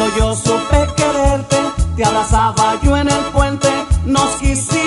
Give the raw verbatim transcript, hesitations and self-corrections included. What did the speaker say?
yo supe quererte, te abrazaba yo en el puente, nos quisimos